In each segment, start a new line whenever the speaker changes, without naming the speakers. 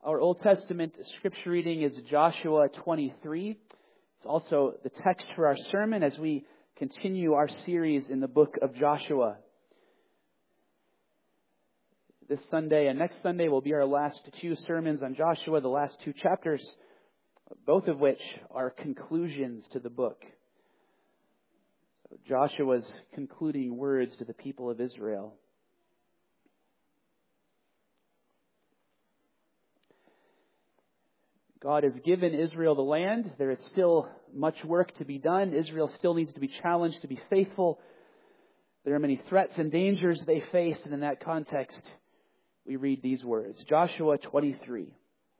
Our Old Testament scripture reading is Joshua 23. It's also the text for our sermon as we continue our series in the book of Joshua. This Sunday and next Sunday will be our last two sermons on Joshua, the last two chapters, both of which are conclusions to the book. Joshua's concluding words to the people of Israel. God has given Israel the land. There is still much work to be done. Israel still needs to be challenged to be faithful. There are many threats and dangers they face, and in that context, we read these words. Joshua 23.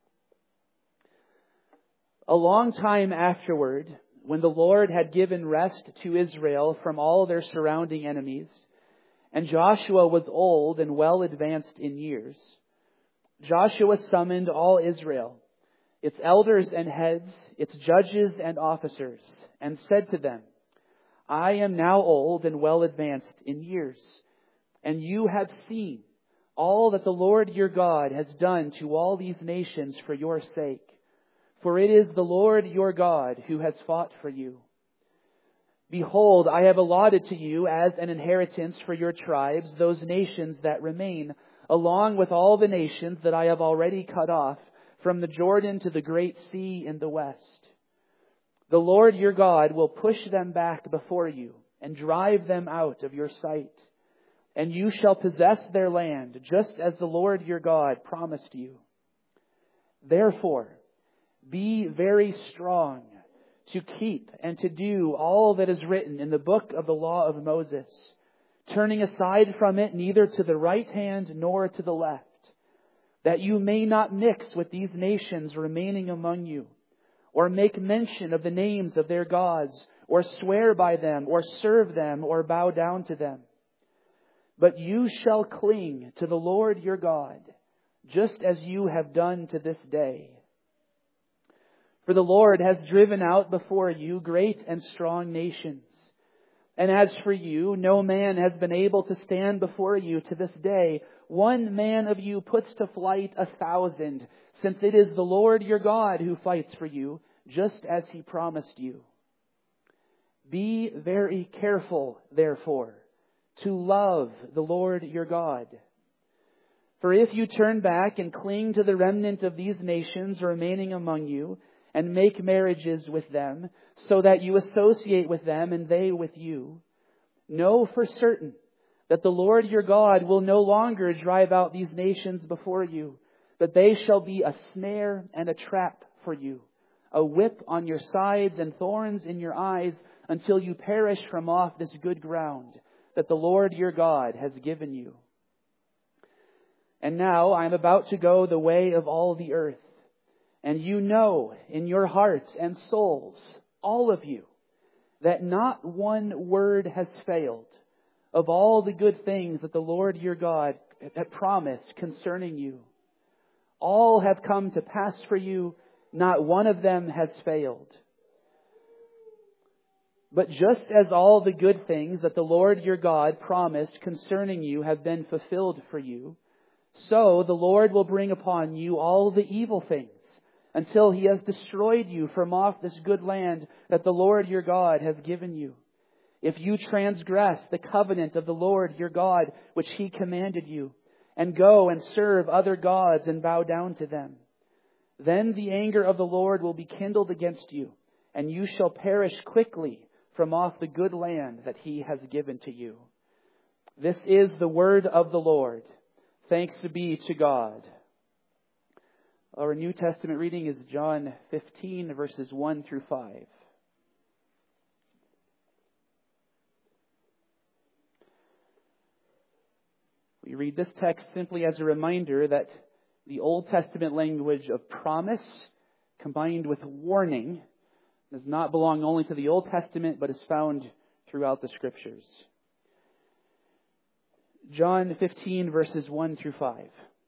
A long time afterward, when the Lord had given rest to Israel from all their surrounding enemies, and Joshua was old and well advanced in years, Joshua summoned all Israel, its elders and heads, its judges and officers, and said to them, I am now old and well advanced in years, and you have seen all that the Lord your God has done to all these nations for your sake. For it is the Lord your God who has fought for you. Behold, I have allotted to you as an inheritance for your tribes those nations that remain, along with all the nations that I have already cut off, from the Jordan to the great sea in the west. The Lord your God will push them back before you and drive them out of your sight. And you shall possess their land, just as the Lord your God promised you. Therefore, be very strong to keep and to do all that is written in the book of the law of Moses, turning aside from it neither to the right hand nor to the left, that you may not mix with these nations remaining among you, or make mention of the names of their gods, or swear by them, or serve them, or bow down to them. But you shall cling to the Lord your God, just as you have done to this day. For the Lord has driven out before you great and strong nations. And as for you, no man has been able to stand before you to this day. One man of you puts to flight 1,000, since it is the Lord your God who fights for you, just as he promised you. Be very careful, therefore, to love the Lord your God. For if you turn back and cling to the remnant of these nations remaining among you, and make marriages with them, so that you associate with them and they with you, know for certain that the Lord your God will no longer drive out these nations before you, but they shall be a snare and a trap for you, a whip on your sides and thorns in your eyes, until you perish from off this good ground that the Lord your God has given you. And now I am about to go the way of all the earth. And you know in your hearts and souls, all of you, that not one word has failed of all the good things that the Lord your God had promised concerning you. All have come to pass for you, not one of them has failed. But just as all the good things that the Lord your God promised concerning you have been fulfilled for you, so the Lord will bring upon you all the evil things, until he has destroyed you from off this good land that the Lord your God has given you. If you transgress the covenant of the Lord your God, which he commanded you, and go and serve other gods and bow down to them, then the anger of the Lord will be kindled against you, and you shall perish quickly from off the good land that he has given to you. This is the word of the Lord. Thanks be to God. Our New Testament reading is John 15, verses 1 through 5. We read this text simply as a reminder that the Old Testament language of promise combined with warning does not belong only to the Old Testament, but is found throughout the Scriptures. John 15, verses 1 through 5.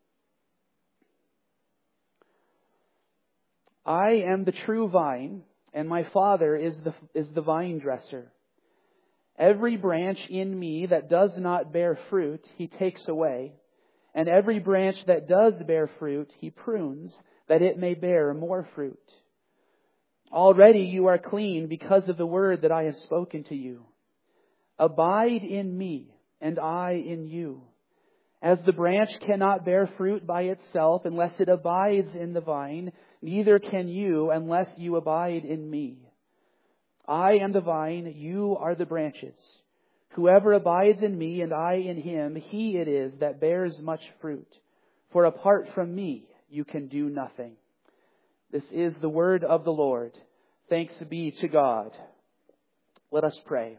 I am the true vine, and my Father is the vine dresser. Every branch in me that does not bear fruit, he takes away. And every branch that does bear fruit, He prunes, that it may bear more fruit. Already you are clean because of the word that I have spoken to you. Abide in me, and I in you. As the branch cannot bear fruit by itself unless it abides in the vine, neither can you unless you abide in me. I am the vine, you are the branches. Whoever abides in me and I in him, he it is that bears much fruit. For apart from me, you can do nothing. This is the word of the Lord. Thanks be to God. Let us pray.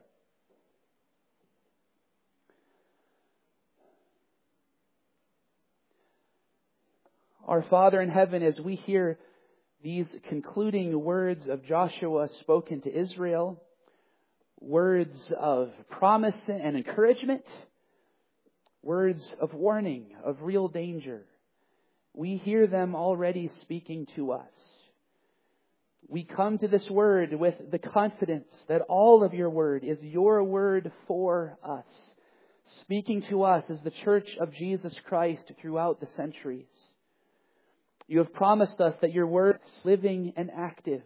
Our Father in heaven, as we hear these concluding words of Joshua spoken to Israel, words of promise and encouragement, words of warning, of real danger, we hear them already speaking to us. We come to this word with the confidence that all of your word is your word for us, speaking to us as the Church of Jesus Christ throughout the centuries. You have promised us that your word is living and active.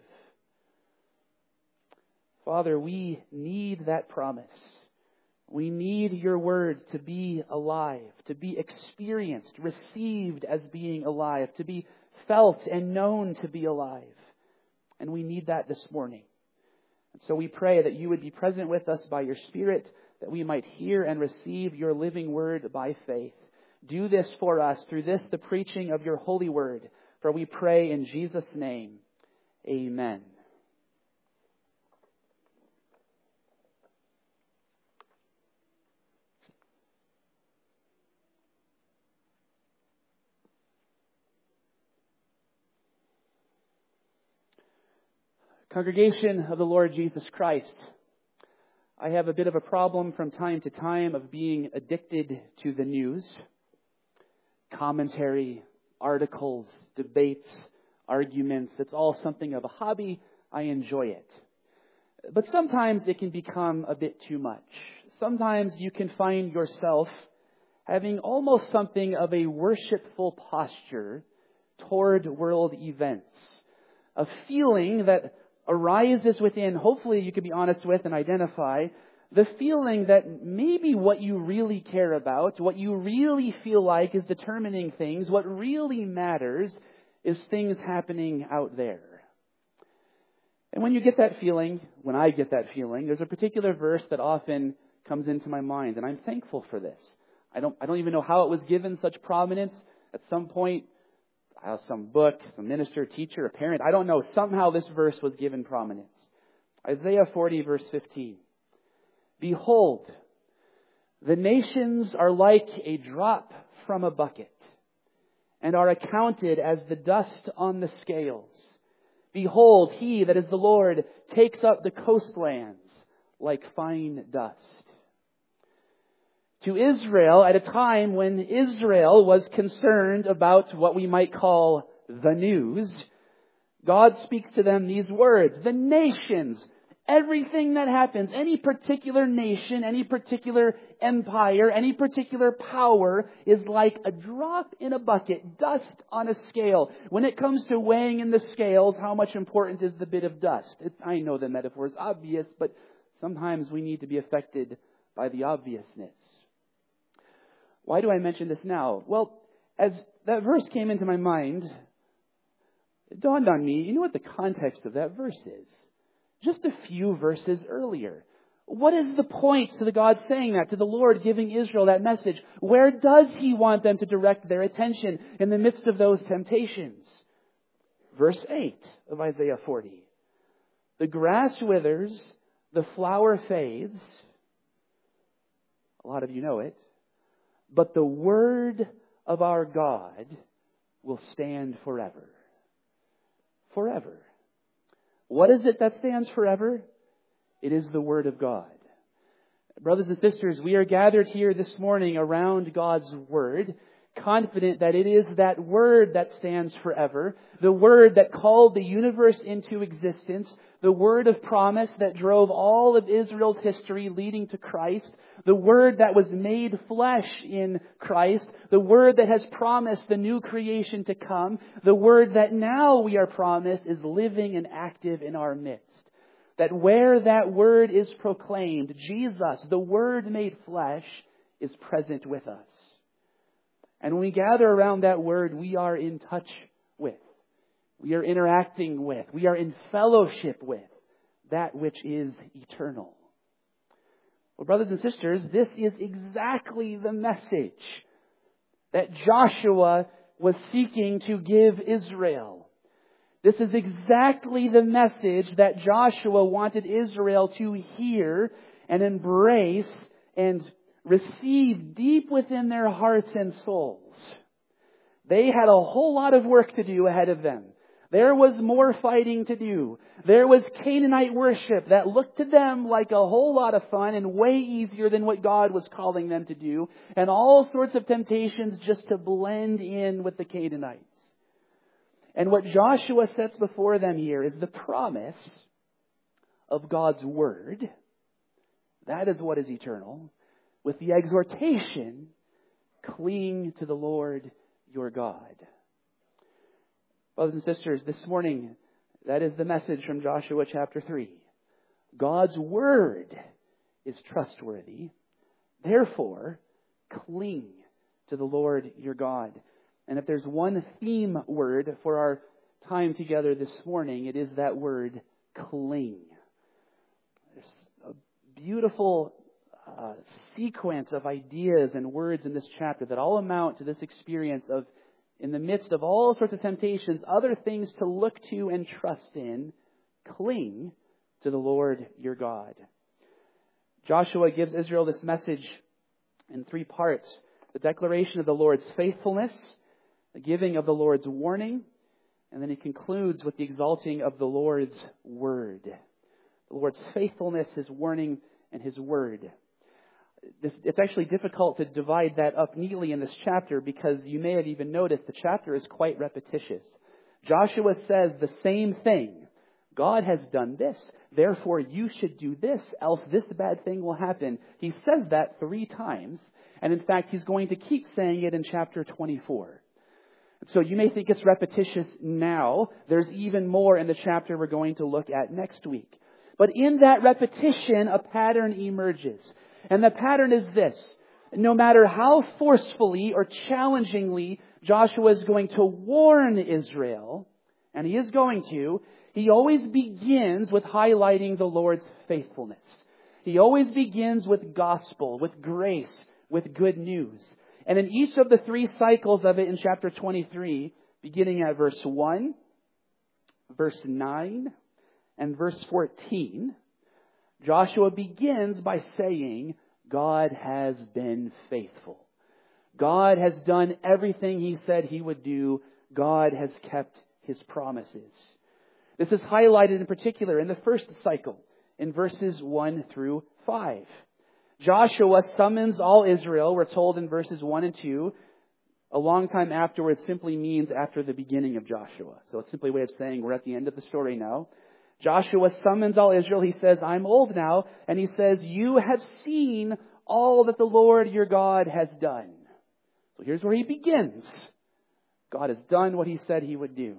Father, we need that promise. We need your word to be alive, to be experienced, received as being alive, to be felt and known to be alive. And we need that this morning. And so we pray that you would be present with us by your Spirit, that we might hear and receive your living word by faith. Do this for us through this, the preaching of your holy word. For we pray in Jesus' name. Amen. Congregation of the Lord Jesus Christ, I have a bit of a problem from time to time of being addicted to the news. Commentary, articles, debates, arguments. It's all something of a hobby. I enjoy it. But sometimes it can become a bit too much. Sometimes you can find yourself having almost something of a worshipful posture toward world events. A feeling that arises within, hopefully you can be honest with and identify, the feeling that maybe what you really care about, what you really feel like is determining things, what really matters is things happening out there. And when you get that feeling, when I get that feeling, there's a particular verse that often comes into my mind, and I'm thankful for this. I don't even know how it was given such prominence. At some point, some book, some minister, teacher, a parent, I don't know. Somehow this verse was given prominence. Isaiah 40 verse 15. Behold, the nations are like a drop from a bucket and are accounted as the dust on the scales. Behold, he, that is the Lord, takes up the coastlands like fine dust. To Israel, at a time when Israel was concerned about what we might call the news, God speaks to them these words. The nations, everything that happens, any particular nation, any particular empire, any particular power is like a drop in a bucket, dust on a scale. When it comes to weighing in the scales, how much important is the bit of dust? I know the metaphor is obvious, but sometimes we need to be affected by the obviousness. Why do I mention this now? Well, as that verse came into my mind, it dawned on me, you know what the context of that verse is? Just a few verses earlier. What is the point to the God saying that, to the Lord giving Israel that message? Where does He want them to direct their attention in the midst of those temptations? Verse 8 of Isaiah 40. The grass withers, the flower fades. A lot of you know it. But the word of our God will stand forever. Forever. What is it that stands forever? It is the word of God. Brothers and sisters, we are gathered here this morning around God's word confident that it is that Word that stands forever, the Word that called the universe into existence, the Word of promise that drove all of Israel's history leading to Christ, the Word that was made flesh in Christ, the Word that has promised the new creation to come, the Word that now we are promised is living and active in our midst. That where that Word is proclaimed, Jesus, the Word made flesh, is present with us. And when we gather around that Word, we are in touch with, we are interacting with, we are in fellowship with that which is eternal. Well, brothers and sisters, this is exactly the message that Joshua was seeking to give Israel. This is exactly the message that Joshua wanted Israel to hear and embrace and receive deep within their hearts and souls. They had a whole lot of work to do ahead of them. There was more fighting to do. There was Canaanite worship that looked to them like a whole lot of fun and way easier than what God was calling them to do. And all sorts of temptations just to blend in with the Canaanites. And what Joshua sets before them here is the promise of God's Word. That is what is eternal. With the exhortation, cling to the Lord your God. Brothers and sisters, this morning, that is the message from Joshua chapter 3. God's Word is trustworthy. Therefore, cling to the Lord your God. And if there's one theme word for our time together this morning, it is that word, cling. There's a beautiful sequence of ideas and words in this chapter that all amount to this experience of, in the midst of all sorts of temptations, other things to look to and trust in, cling to the Lord your God. Joshua gives Israel this message in 3 parts. The declaration of the Lord's faithfulness, the giving of the Lord's warning, and then he concludes with the exalting of the Lord's word. The Lord's faithfulness, His warning, and His word. It's actually difficult to divide that up neatly in this chapter because you may have even noticed the chapter is quite repetitious. Joshua says the same thing. God has done this, therefore you should do this, else this bad thing will happen. He says that 3 times, and in fact he's going to keep saying it in chapter 24. So you may think it's repetitious now. There's even more in the chapter we're going to look at next week. But in that repetition, a pattern emerges. And the pattern is this. No matter how forcefully or challengingly Joshua is going to warn Israel, and he is going to, he always begins with highlighting the Lord's faithfulness. He always begins with gospel, with grace, with good news. And in each of the 3 cycles of it in chapter 23, beginning at verse 1, verse 9, and verse 14, Joshua begins by saying, God has been faithful. God has done everything He said He would do. God has kept His promises. This is highlighted in particular in the first cycle, in verses 1 through 5. Joshua summons all Israel, we're told in verses 1 and 2. A long time afterwards simply means after the beginning of Joshua. So it's simply a way of saying we're at the end of the story now. Joshua summons all Israel. He says, I'm old now. And he says, you have seen all that the Lord your God has done. So here's where he begins. God has done what He said He would do.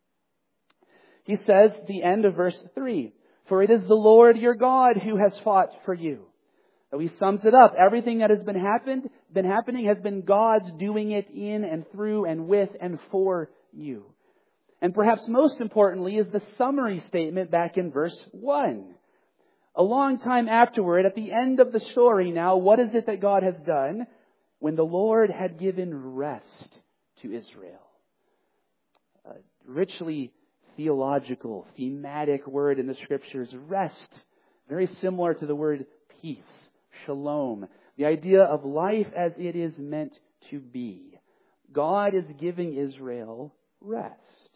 He says, the end of verse 3, for it is the Lord your God who has fought for you. So he sums it up. Everything that has been happening has been God's doing it in and through and with and for you. And perhaps most importantly is the summary statement back in verse 1. A long time afterward, at the end of the story now, what is it that God has done? When the Lord had given rest to Israel. A richly theological, thematic word in the Scriptures, rest. Very similar to the word peace, shalom. The idea of life as it is meant to be. God is giving Israel rest.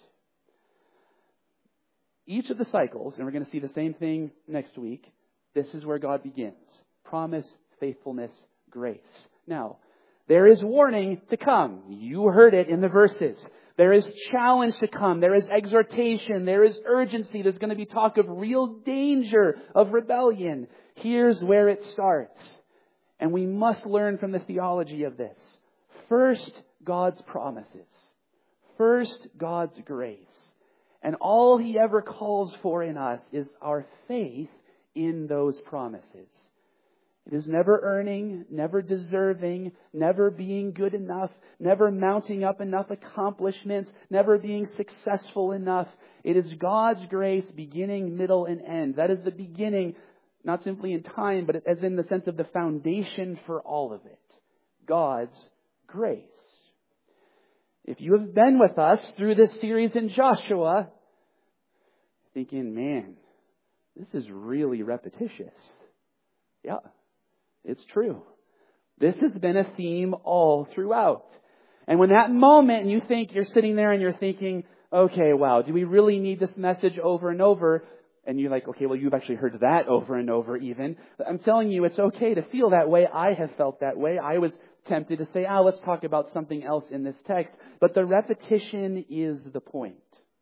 Each of the cycles, and we're going to see the same thing next week, this is where God begins. Promise, faithfulness, grace. Now, There is warning to come. You heard it in the verses. There is challenge to come. There is exhortation. There is urgency. There's going to be talk of real danger of rebellion. Here's where it starts. And we must learn from the theology of this. First, God's promises. First, God's grace. And all He ever calls for in us is our faith in those promises. It is never earning, never deserving, never being good enough, never mounting up enough accomplishments, never being successful enough. It is God's grace, beginning, middle, and end. That is the beginning, not simply in time, but as in the sense of the foundation for all of it. God's grace. If you have been with us through this series in Joshua, thinking, man, this is really repetitious. Yeah. It's true. This has been a theme all throughout. And when that moment and you think you're sitting there and you're thinking, okay, wow, do we really need this message over and over? And you're like, okay, well, you've actually heard that over and over even. I'm telling you, it's okay to feel that way. I have felt that way. I was tempted to say, let's talk about something else in this text. But the repetition is the point.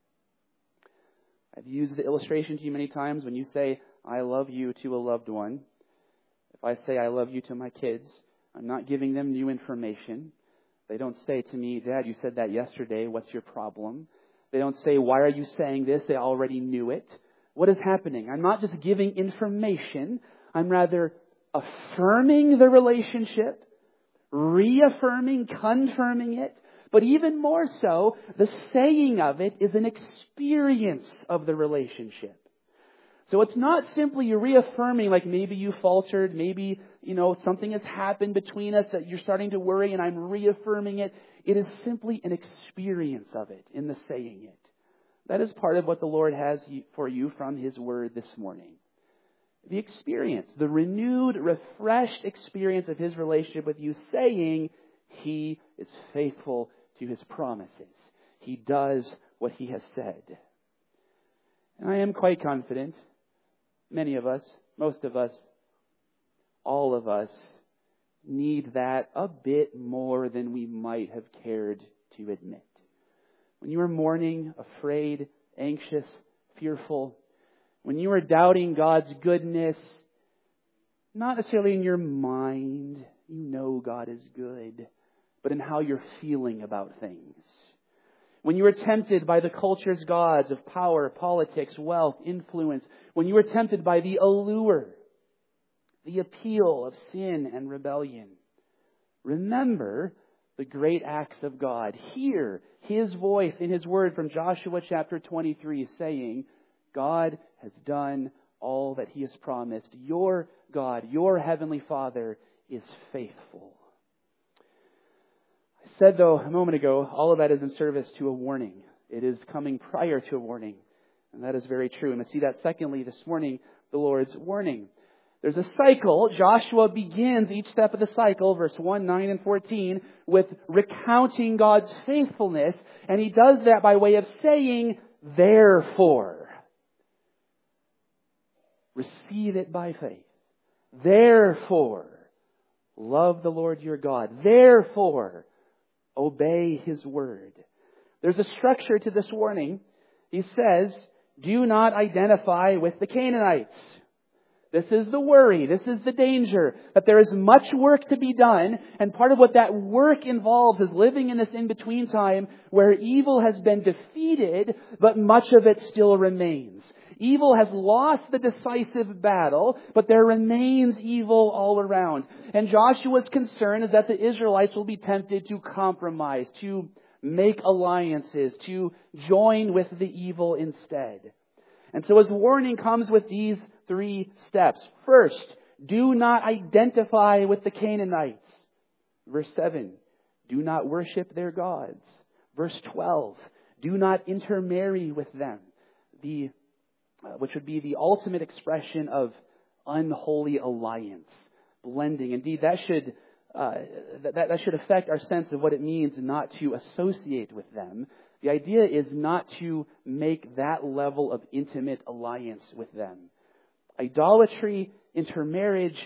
I've used the illustration to you many times when you say, I love you to a loved one. If I say I love you to my kids, I'm not giving them new information. They don't say to me, Dad, you said that yesterday. What's your problem? They don't say, why are you saying this? They already knew it. What is happening? I'm not just giving information. I'm rather affirming the relationship, reaffirming, confirming it. But even more so, the saying of it is an experience of the relationship. So it's not simply reaffirming like maybe you faltered, maybe, something has happened between us that you're starting to worry and I'm reaffirming it. It is simply an experience of it in the saying it. That is part of what the Lord has for you from His Word this morning. The experience, the renewed, refreshed experience of His relationship with you, saying He is faithful to His promises. He does what He has said. And I am quite confident, many of us, most of us, all of us, need that a bit more than we might have cared to admit. When you are mourning, afraid, anxious, fearful, when you are doubting God's goodness, not necessarily in your mind, you know God is good, but in how you're feeling about things. When you are tempted by the culture's gods of power, politics, wealth, influence, when you are tempted by the allure, the appeal of sin and rebellion, remember the great acts of God. Hear His voice in His Word from Joshua chapter 23 saying, God has done all that He has promised. Your God, your Heavenly Father, is faithful. I said, though, a moment ago, all of that is in service to a warning. It is coming prior to a warning. And that is very true. And we see that secondly this morning, the Lord's warning. There's a cycle. Joshua begins each step of the cycle, verse 1, 9, and 14, with recounting God's faithfulness. And he does that by way of saying, therefore. Receive it by faith. Therefore, love the Lord your God. Therefore, obey His word. There's a structure to this warning. He says, do not identify with the Canaanites. This is the worry. This is the danger. That there is much work to be done. And part of what that work involves is living in this in-between time where evil has been defeated, but much of it still remains. Evil has lost the decisive battle, but there remains evil all around. And Joshua's concern is that the Israelites will be tempted to compromise, to make alliances, to join with the evil instead. And so his warning comes with these 3 steps. First, do not identify with the Canaanites. Verse 7, do not worship their gods. Verse 12, do not intermarry with them. Which would be the ultimate expression of unholy alliance, blending. Indeed, that should affect our sense of what it means not to associate with them. The idea is not to make that level of intimate alliance with them. Idolatry, intermarriage,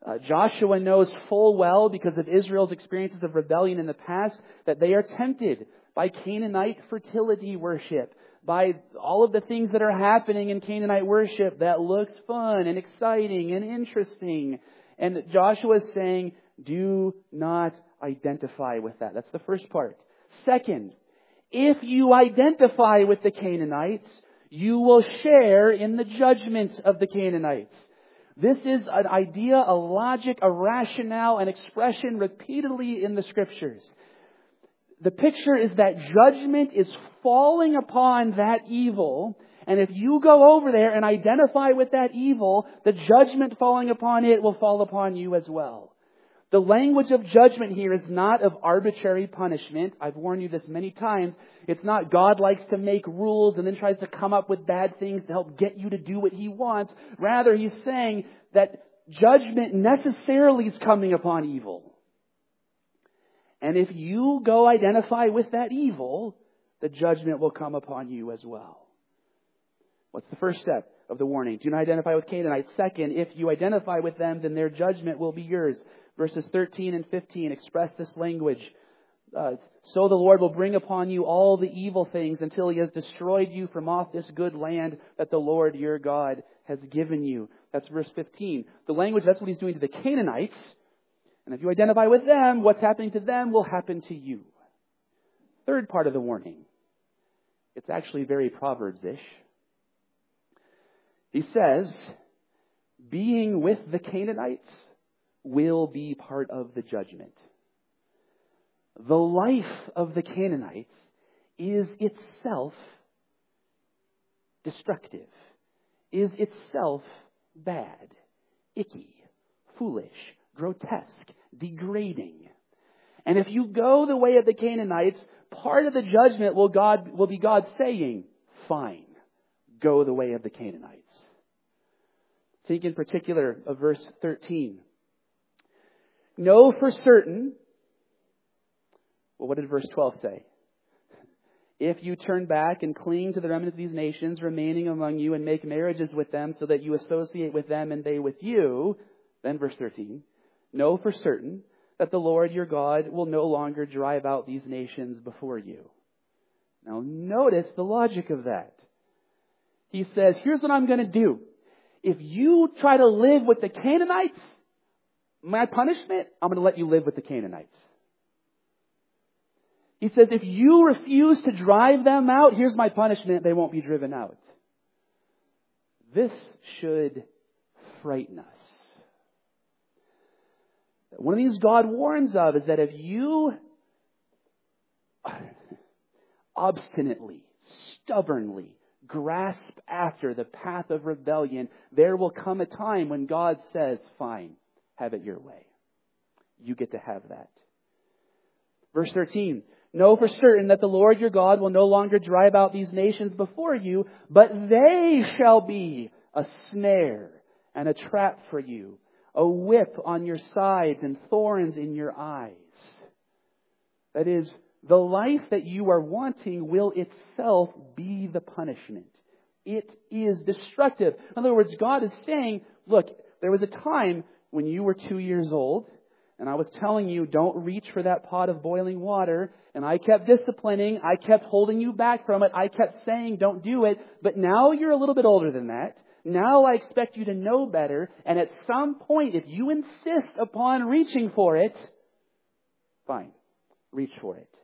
Joshua knows full well, because of Israel's experiences of rebellion in the past, that they are tempted by Canaanite fertility worship, by all of the things that are happening in Canaanite worship that looks fun and exciting and interesting. And Joshua is saying, do not identify with that. That's the first part. Second, if you identify with the Canaanites, you will share in the judgment of the Canaanites. This is an idea, a logic, a rationale, an expression repeatedly in the Scriptures. The picture is that judgment is falling upon that evil, and if you go over there and identify with that evil, the judgment falling upon it will fall upon you as well. The language of judgment here is not of arbitrary punishment. I've warned you this many times. It's not God likes to make rules and then tries to come up with bad things to help get you to do what He wants. Rather, He's saying that judgment necessarily is coming upon evil. And if you go identify with that evil, the judgment will come upon you as well. What's the first step of the warning? Do not identify with Canaanites. Second, if you identify with them, then their judgment will be yours. Verses 13 and 15 express this language. So the Lord will bring upon you all the evil things until He has destroyed you from off this good land that the Lord your God has given you. That's verse 15. The language, that's what He's doing to the Canaanites. And if you identify with them, what's happening to them will happen to you. Third part of the warning. It's actually very Proverbs-ish. He says, being with the Canaanites will be part of the judgment. The life of the Canaanites is itself destructive, is itself bad, icky, foolish, grotesque, degrading. And if you go the way of the Canaanites, part of the judgment will be God saying, fine, go the way of the Canaanites. Think in particular of verse 13. Know for certain, well, what did verse 12 say? If you turn back and cling to the remnant of these nations remaining among you and make marriages with them so that you associate with them and they with you, then verse 13, know for certain that the Lord your God will no longer drive out these nations before you. Now notice the logic of that. He says, here's what I'm going to do. If you try to live with the Canaanites, my punishment, I'm going to let you live with the Canaanites. He says, if you refuse to drive them out, here's my punishment, they won't be driven out. This should frighten us. One of these God warns of is that if you obstinately, stubbornly grasp after the path of rebellion, there will come a time when God says, fine, have it your way. You get to have that. Verse 13, know for certain that the Lord your God will no longer drive out these nations before you, but they shall be a snare and a trap for you, a whip on your sides and thorns in your eyes. That is, the life that you are wanting will itself be the punishment. It is destructive. In other words, God is saying, look, there was a time when you were 2 years old, and I was telling you, don't reach for that pot of boiling water, and I kept disciplining, I kept holding you back from it, I kept saying, don't do it, but now you're a little bit older than that. Now I expect you to know better, and at some point, if you insist upon reaching for it, fine, reach for it.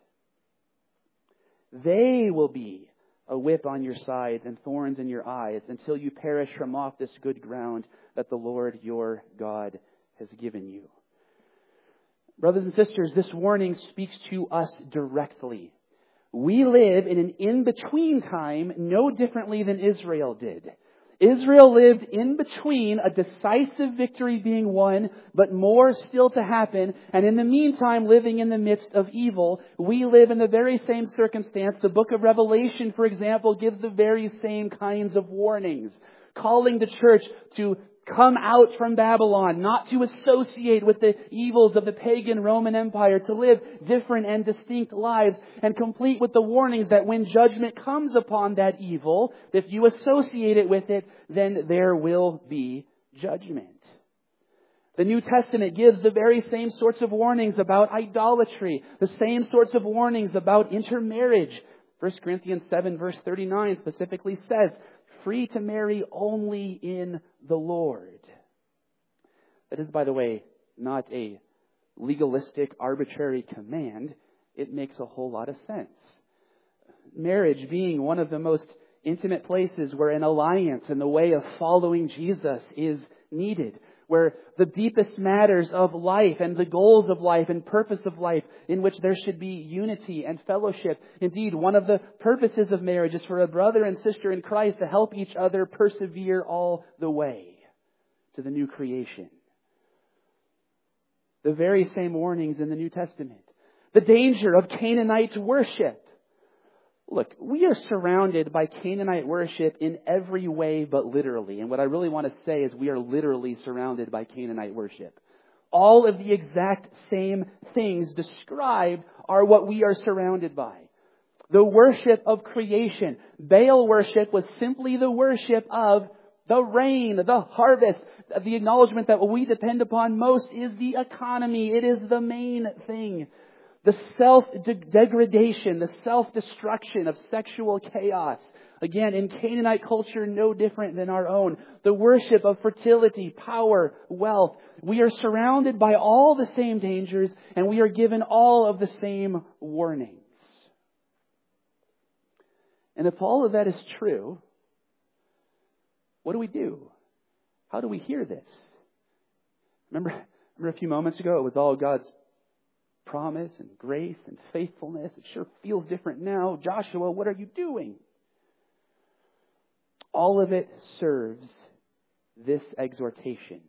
They will be a whip on your sides and thorns in your eyes until you perish from off this good ground that the Lord your God has given you. Brothers and sisters, this warning speaks to us directly. We live in an in-between time no differently than Israel did. Israel lived in between a decisive victory being won, but more still to happen. And in the meantime, living in the midst of evil, we live in the very same circumstance. The book of Revelation, for example, gives the very same kinds of warnings, calling the church to come out from Babylon, not to associate with the evils of the pagan Roman Empire, to live different and distinct lives, and complete with the warnings that when judgment comes upon that evil, if you associate it with it, then there will be judgment. The New Testament gives the very same sorts of warnings about idolatry, the same sorts of warnings about intermarriage. 1 Corinthians 7 verse 39 specifically says, free to marry only in the Lord. That is, by the way, not a legalistic, arbitrary command. It makes a whole lot of sense. Marriage being one of the most intimate places where an alliance in the way of following Jesus is needed, where the deepest matters of life and the goals of life and purpose of life, in which there should be unity and fellowship. Indeed, one of the purposes of marriage is for a brother and sister in Christ to help each other persevere all the way to the new creation. The very same warnings in the New Testament. The danger of Canaanite worship. Look, we are surrounded by Canaanite worship in every way but literally. And what I really want to say is we are literally surrounded by Canaanite worship. All of the exact same things described are what we are surrounded by. The worship of creation. Baal worship was simply the worship of the rain, the harvest, the acknowledgement that what we depend upon most is the economy. It is the main thing. The self-degradation, the self-destruction of sexual chaos. Again, in Canaanite culture, no different than our own. The worship of fertility, power, wealth. We are surrounded by all the same dangers, and we are given all of the same warnings. And if all of that is true, what do? How do we hear this? Remember a few moments ago, it was all God's promise and grace and faithfulness. It sure feels different now. Joshua, what are you doing? All of it serves this exhortation.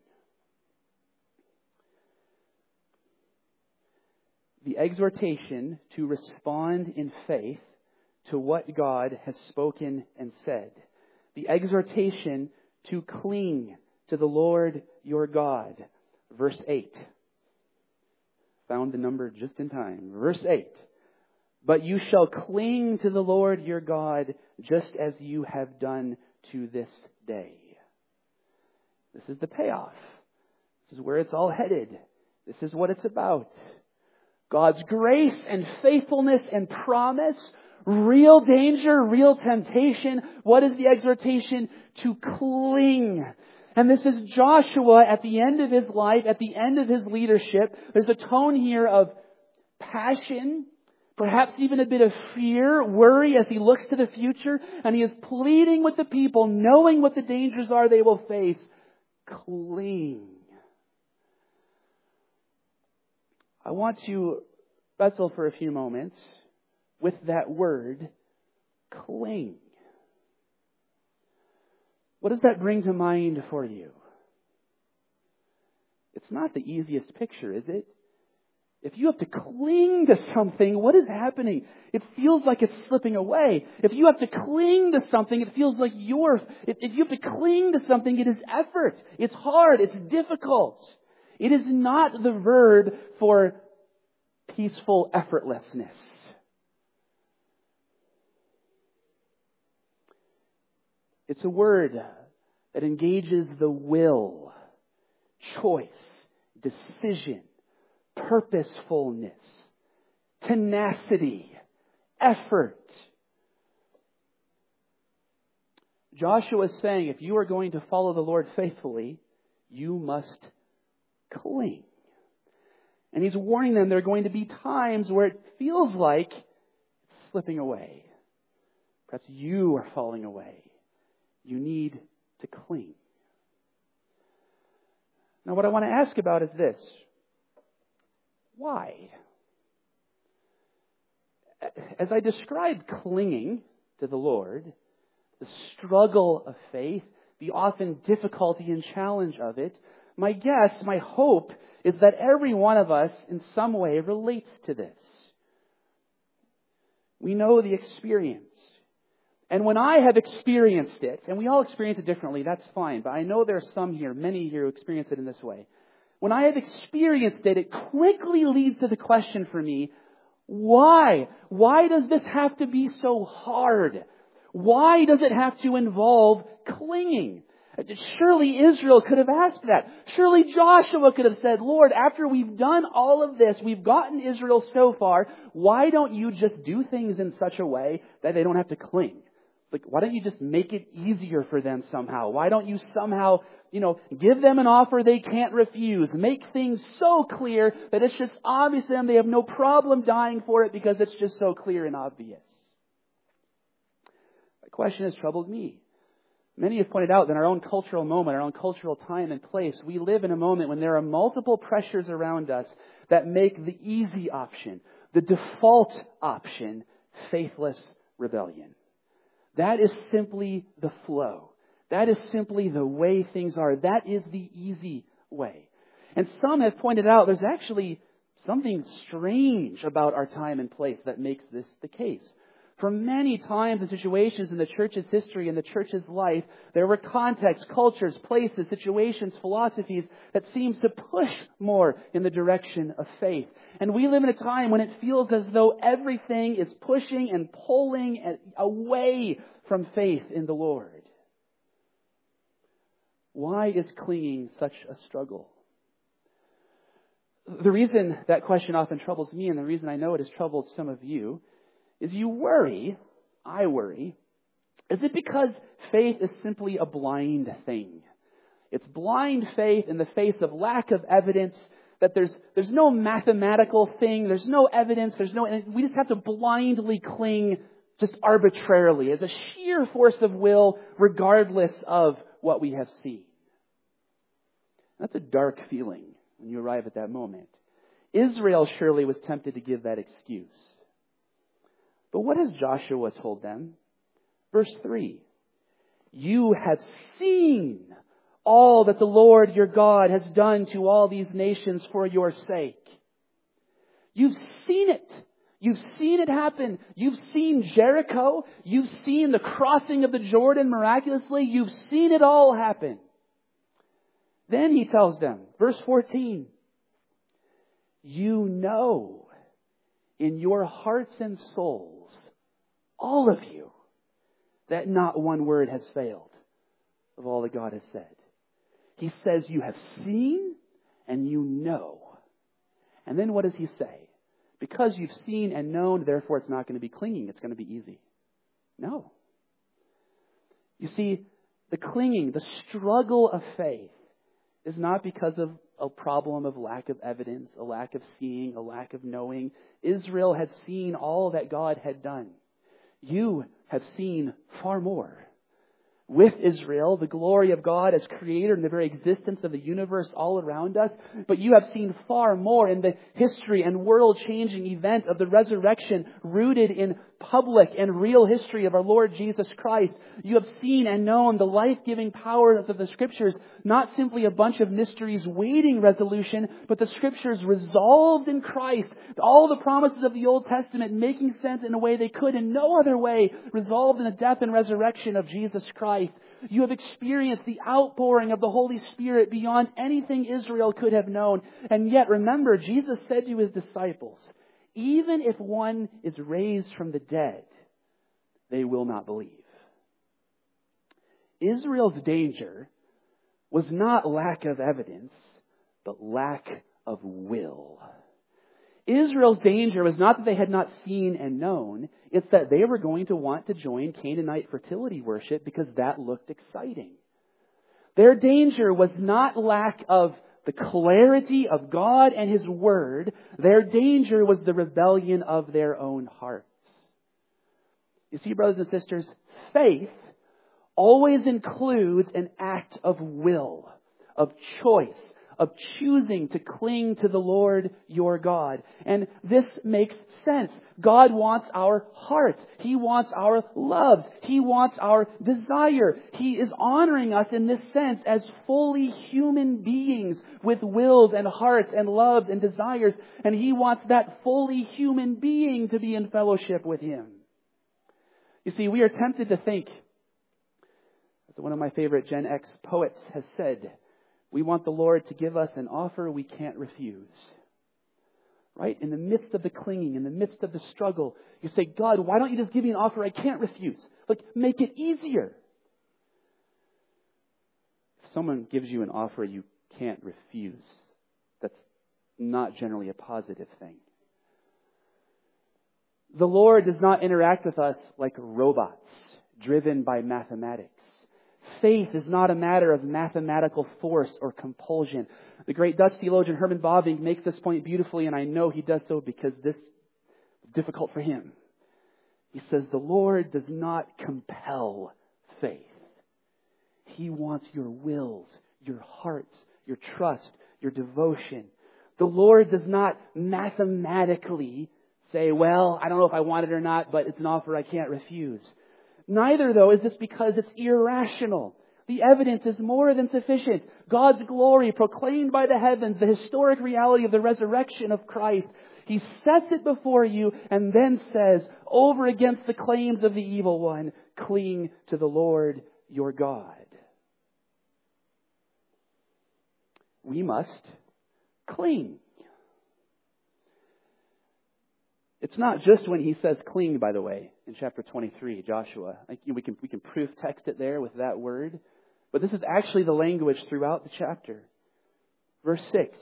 The exhortation to respond in faith to what God has spoken and said. The exhortation to cling to the Lord your God. Verse 8. Found the number just in time. Verse 8. But you shall cling to the Lord your God just as you have done to this day. This is the payoff. This is where it's all headed. This is what it's about. God's grace and faithfulness and promise. Real danger, real temptation. What is the exhortation? To cling. And this is Joshua at the end of his life, at the end of his leadership. There's a tone here of passion, perhaps even a bit of fear, worry as he looks to the future. And he is pleading with the people, knowing what the dangers are they will face. Cling. I want to wrestle for a few moments with that word, cling. What does that bring to mind for you? It's not the easiest picture, is it? If you have to cling to something, what is happening? It feels like it's slipping away. If you have to cling to something, it feels like if you have to cling to something, it is effort. It's hard. It's difficult. It is not the verb for peaceful effortlessness. It's a word that engages the will, choice, decision, purposefulness, tenacity, effort. Joshua is saying, if you are going to follow the Lord faithfully, you must cling. And he's warning them there are going to be times where it feels like it's slipping away. Perhaps you are falling away. You need to cling. Now, what I want to ask about is this. Why? As I described clinging to the Lord, the struggle of faith, the often difficulty and challenge of it, my guess, my hope, is that every one of us in some way relates to this. We know the experience. And when I have experienced it, and we all experience it differently, that's fine, but I know there are some here, many here who experience it in this way. When I have experienced it, it quickly leads to the question for me, why? Why does this have to be so hard? Why does it have to involve clinging? Surely Israel could have asked that. Surely Joshua could have said, Lord, after we've done all of this, we've gotten Israel so far, why don't you just do things in such a way that they don't have to cling? Like, why don't you just make it easier for them somehow? Why don't you somehow, give them an offer they can't refuse? Make things so clear that it's just obvious to them they have no problem dying for it because it's just so clear and obvious. That question has troubled me. Many have pointed out that in our own cultural moment, our own cultural time and place, we live in a moment when there are multiple pressures around us that make the easy option, the default option, faithless rebellion. That is simply the flow. That is simply the way things are. That is the easy way. And some have pointed out there's actually something strange about our time and place that makes this the case. For many times and situations in the church's history and the church's life, there were contexts, cultures, places, situations, philosophies that seems to push more in the direction of faith. And we live in a time when it feels as though everything is pushing and pulling away from faith in the Lord. Why is clinging such a struggle? The reason that question often troubles me, and the reason I know it has troubled some of you, is you worry, I worry, is it because faith is simply a blind thing? It's blind faith in the face of lack of evidence, that there's no mathematical thing, there's no evidence, we just have to blindly cling just arbitrarily as a sheer force of will, regardless of what we have seen. That's a dark feeling when you arrive at that moment. Israel surely was tempted to give that excuse. But what has Joshua told them? Verse 3, you have seen all that the Lord your God has done to all these nations for your sake. You've seen it. You've seen it happen. You've seen Jericho. You've seen the crossing of the Jordan miraculously. You've seen it all happen. Then he tells them, verse 14, you know in your hearts and souls, all of you, that not one word has failed of all that God has said. He says you have seen and you know. And then what does he say? Because you've seen and known, therefore it's not going to be clinging. It's going to be easy. No. You see, the clinging, the struggle of faith is not because of a problem of lack of evidence, a lack of seeing, a lack of knowing. Israel had seen all that God had done. You have seen far more. With Israel, the glory of God as creator and the very existence of the universe all around us. But you have seen far more in the history and world-changing event of the resurrection rooted in public and real history of our Lord Jesus Christ. You have seen and known the life-giving power of the Scriptures, not simply a bunch of mysteries waiting resolution, but the Scriptures resolved in Christ. All the promises of the Old Testament making sense in a way they could in no other way, resolved in the death and resurrection of Jesus Christ. You have experienced the outpouring of the Holy Spirit beyond anything Israel could have known. And yet, remember, Jesus said to his disciples, even if one is raised from the dead, they will not believe. Israel's danger was not lack of evidence, but lack of will. Israel's danger was not that they had not seen and known. It's that they were going to want to join Canaanite fertility worship because that looked exciting. Their danger was not lack of the clarity of God and His Word. Their danger was the rebellion of their own hearts. You see, brothers and sisters, faith always includes an act of will, of choice, of choosing to cling to the Lord your God. And this makes sense. God wants our hearts. He wants our loves. He wants our desire. He is honoring us in this sense as fully human beings with wills and hearts and loves and desires. And He wants that fully human being to be in fellowship with Him. You see, we are tempted to think, as one of my favorite Gen X poets has said, we want the Lord to give us an offer we can't refuse. Right? In the midst of the clinging, in the midst of the struggle, you say, God, why don't you just give me an offer I can't refuse? Like, make it easier. someone gives you an offer you can't refuse, that's not generally a positive thing. The Lord does not interact with us like robots driven by mathematics. Faith is not a matter of mathematical force or compulsion. The great Dutch theologian Herman Bavinck makes this point beautifully, and I know he does so because this is difficult for him. He says, the Lord does not compel faith. He wants your wills, your hearts, your trust, your devotion. The Lord does not mathematically say, well, I don't know if I want it or not, but it's an offer I can't refuse. Neither, though, is this because it's irrational. The evidence is more than sufficient. God's glory proclaimed by the heavens, the historic reality of the resurrection of Christ. He sets it before you and then says, over against the claims of the evil one, cling to the Lord your God. We must cling. It's not just when he says cling, by the way, in chapter 23, Joshua. We can proof text it there with that word. But this is actually the language throughout the chapter. Verse 6.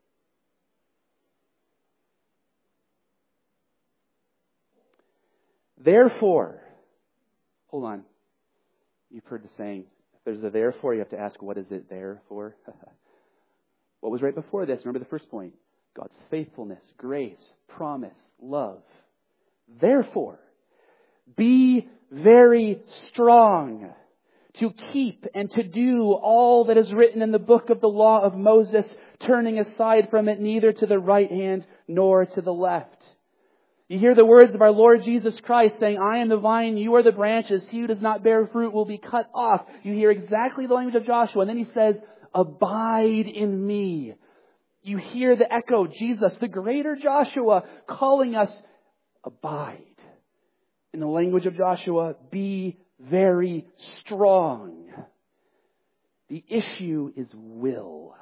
Therefore, hold on. You've heard the saying, if there's a therefore, you have to ask, what is it there for? What was right before this? Remember the first point. God's faithfulness, grace, promise, love. Therefore, be very strong to keep and to do all that is written in the book of the law of Moses, turning aside from it neither to the right hand nor to the left. You hear the words of our Lord Jesus Christ saying, I am the vine, you are the branches. He who does not bear fruit will be cut off. You hear exactly the language of Joshua. And then he says, abide in me. You hear the echo, Jesus, the greater Joshua, calling us, abide. In the language of Joshua, be very strong. The issue is will.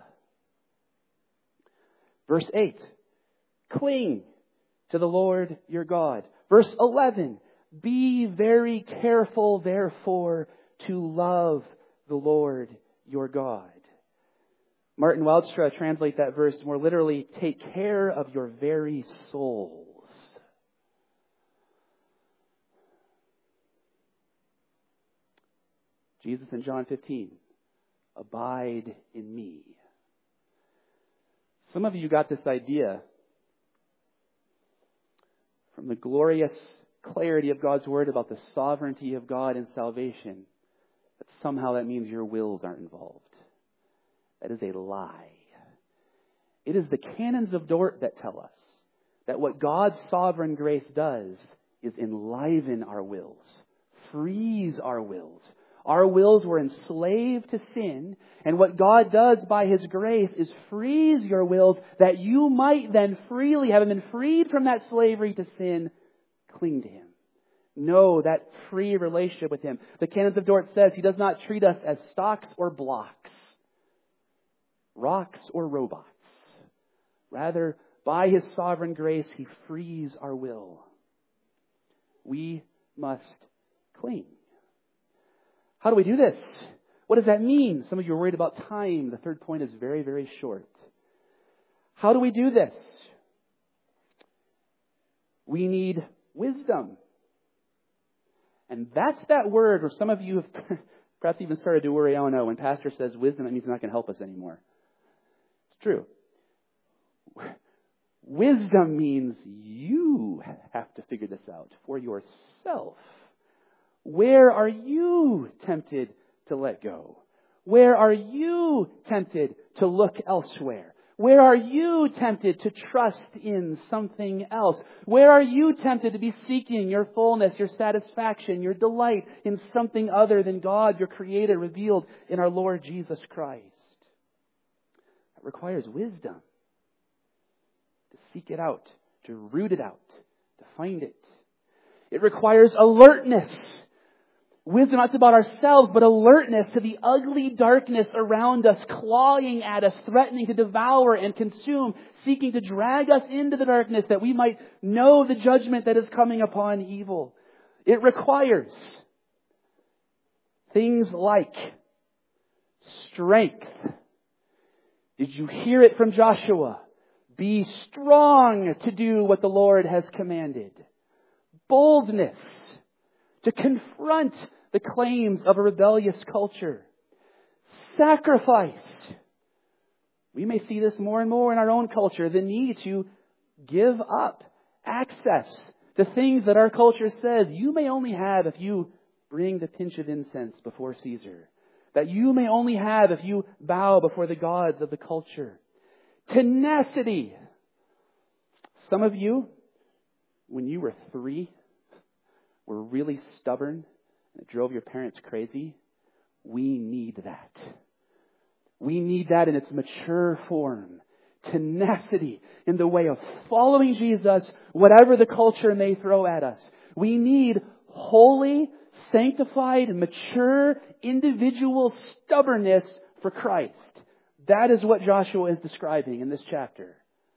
Verse 8, cling to the Lord your God. Verse 11, be very careful, therefore, to love the Lord your God. Martin Wildstra translates that verse more literally, take care of your very souls. Jesus in John 15, abide in me. Some of you got this idea from the glorious clarity of God's Word about the sovereignty of God in salvation, that somehow that means your wills aren't involved. That is a lie. It is the canons of Dort that tell us that what God's sovereign grace does is enliven our wills, frees our wills. Our wills were enslaved to sin, and what God does by His grace is frees your wills that you might then freely, having been freed from that slavery to sin, cling to Him. Know that free relationship with Him. The canons of Dort says He does not treat us as stocks or blocks, rocks or robots. Rather, by His sovereign grace, He frees our will. We must cling. How do we do this? What does that mean? Some of you are worried about time. The third point is very, very short. How do we do this? We need wisdom. And that's that word where some of you have perhaps even started to worry, oh no, when pastor says wisdom, that means he's not going to help us anymore. It's true. Wisdom means you have to figure this out for yourself. Where are you tempted to let go? Where are you tempted to look elsewhere? Where are you tempted to trust in something else? Where are you tempted to be seeking your fullness, your satisfaction, your delight in something other than God, your Creator, revealed in our Lord Jesus Christ? That requires wisdom. To seek it out, to root it out, to find it. It requires alertness. Wisdom not just about ourselves, but alertness to the ugly darkness around us, clawing at us, threatening to devour and consume, seeking to drag us into the darkness that we might know the judgment that is coming upon evil. It requires things like Strength. Did you hear it from Joshua? Be strong to do what the Lord has commanded. Boldness. To confront the claims of a rebellious culture. Sacrifice. We may see this more and more in our own culture. The need to give up access to things that our culture says you may only have if you bring the pinch of incense before Caesar. That you may only have if you bow before the gods of the culture. Tenacity. Some of you, when you were 3, were really stubborn and it drove your parents crazy. We need that. We need that in its mature form. Tenacity in the way of following Jesus, whatever the culture may throw at us. We need holy, sanctified, mature, individual stubbornness for Christ. That is what Joshua is describing in this chapter.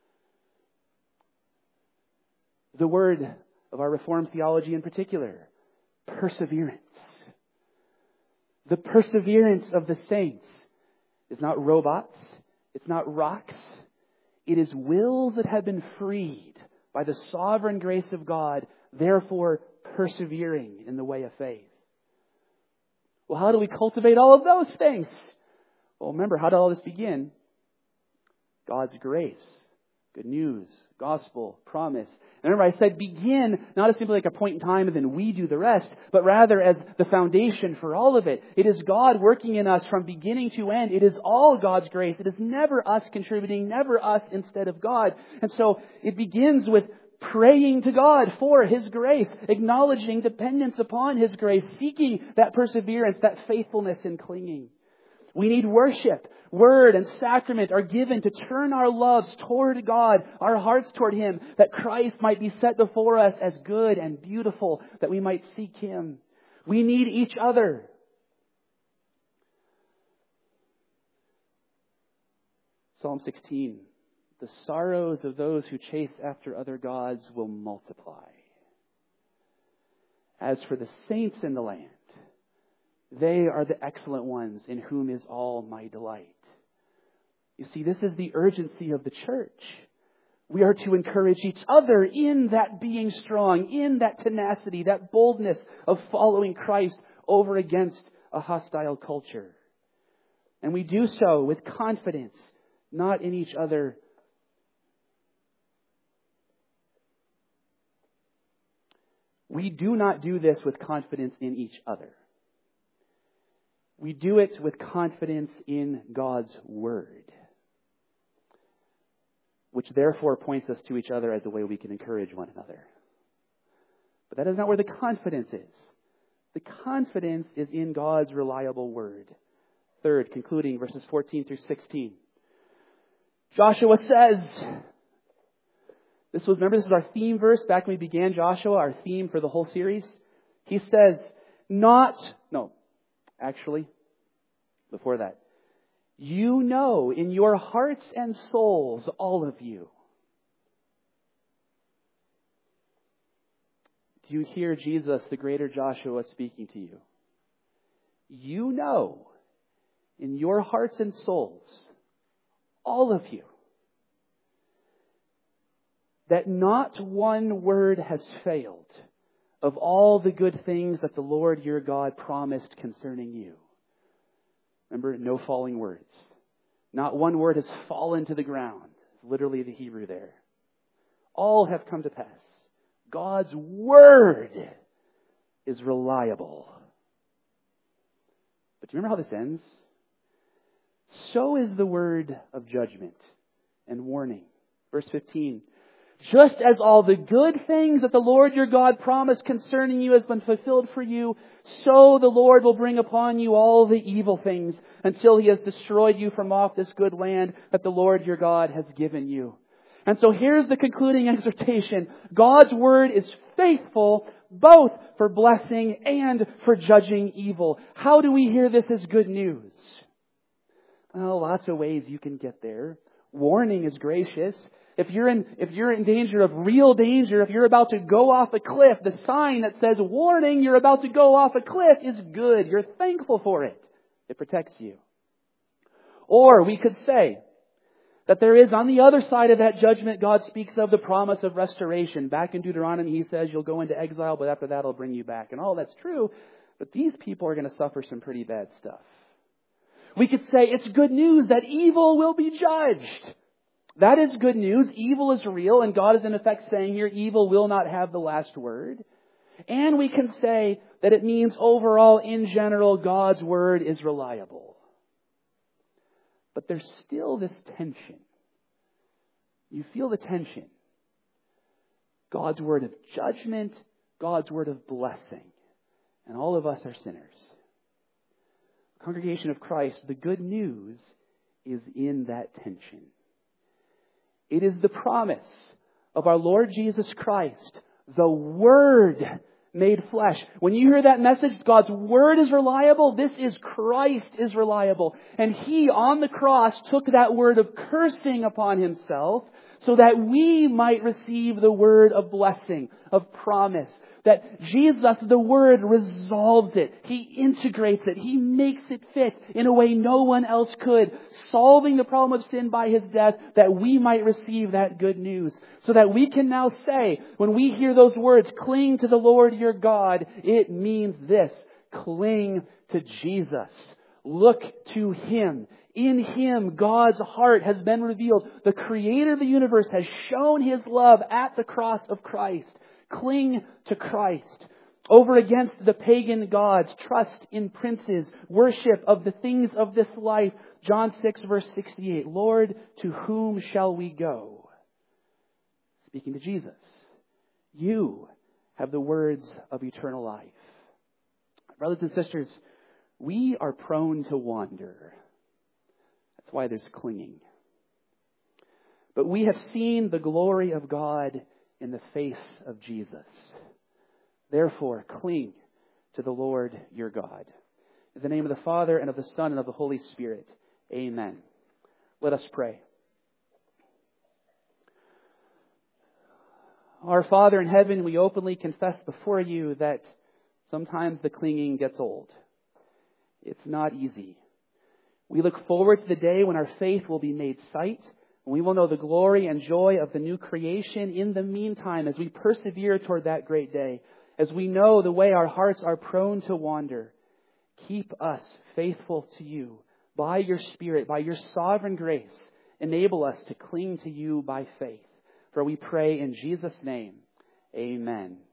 The word of our Reformed theology in particular, perseverance. The perseverance of the saints is not robots. It's not rocks. It is wills that have been freed by the sovereign grace of God, therefore persevering in the way of faith. Well, how do we cultivate all of those things? Well, remember, how did all this begin? God's grace, good news, gospel, promise. And remember, I said begin not as simply like a point in time and then we do the rest, but rather as the foundation for all of it. It is God working in us from beginning to end. It is all God's grace. It is never us contributing, never us instead of God. And so it begins with praying to God for His grace, acknowledging dependence upon His grace, seeking that perseverance, that faithfulness and clinging. We need worship. Word and sacrament are given to turn our loves toward God, our hearts toward Him, that Christ might be set before us as good and beautiful, that we might seek Him. We need each other. Psalm 16. The sorrows of those who chase after other gods will multiply. As for the saints in the land, they are the excellent ones in whom is all my delight. You see, this is the urgency of the church. We are to encourage each other in that being strong, in that tenacity, that boldness of following Christ over against a hostile culture. And we do so with confidence, not in each other. We do not do this with confidence in each other. We do it with confidence in God's Word, which therefore points us to each other as a way we can encourage one another. But that is not where the confidence is. The confidence is in God's reliable Word. Third, concluding verses 14 through 16. Joshua says, this is our theme verse back when we began Joshua, our theme for the whole series. He says, before that, you know in your hearts and souls, all of you. Do you hear Jesus, the greater Joshua, speaking to you? You know in your hearts and souls, all of you, that not one word has failed of all the good things that the Lord your God promised concerning you. Remember, no falling words. Not one word has fallen to the ground. It's literally the Hebrew there. All have come to pass. God's Word is reliable. But do you remember how this ends? So is the word of judgment and warning. Verse 15. Just as all the good things that the Lord your God promised concerning you has been fulfilled for you, so the Lord will bring upon you all the evil things until He has destroyed you from off this good land that the Lord your God has given you. And so here's the concluding exhortation. God's Word is faithful both for blessing and for judging evil. How do we hear this as good news? Well, lots of ways you can get there. Warning is gracious. If you're in danger of real danger, if you're about to go off a cliff, the sign that says, warning, you're about to go off a cliff is good. You're thankful for it. It protects you. Or we could say that there is, on the other side of that judgment, God speaks of the promise of restoration. Back in Deuteronomy, He says you'll go into exile, but after that I'll bring you back. And all that's true, but these people are going to suffer some pretty bad stuff. We could say it's good news that evil will be judged. That is good news. Evil is real, and God is in effect saying here, evil will not have the last word. And we can say that it means overall, in general, God's word is reliable. But there's still this tension. You feel the tension. God's word of judgment, God's word of blessing. And all of us are sinners. Congregation of Christ, the good news is in that tension. It is the promise of our Lord Jesus Christ, the Word made flesh. When you hear that message, God's Word is reliable. This is Christ is reliable. And He on the cross took that word of cursing upon Himself so that we might receive the word of blessing, of promise. That Jesus, the Word, resolves it. He integrates it. He makes it fit in a way no one else could, solving the problem of sin by His death that we might receive that good news. So that we can now say, when we hear those words, cling to the Lord your God, it means this: cling to Jesus. Look to Him. In Him, God's heart has been revealed. The Creator of the universe has shown His love at the cross of Christ. Cling to Christ. Over against the pagan gods, trust in princes, worship of the things of this life. John 6 verse 68. Lord, to whom shall we go? Speaking to Jesus. You have the words of eternal life. Brothers and sisters, we are prone to wander. That's why there's clinging. But we have seen the glory of God in the face of Jesus. Therefore, cling to the Lord your God. In the name of the Father, and of the Son, and of the Holy Spirit. Amen. Let us pray. Our Father in heaven, we openly confess before you that sometimes the clinging gets old. It's not easy. We look forward to the day when our faith will be made sight, and we will know the glory and joy of the new creation. In the meantime, as we persevere toward that great day, as we know the way our hearts are prone to wander, keep us faithful to you by your Spirit, by your sovereign grace. Enable us to cling to you by faith. For we pray in Jesus' name, amen.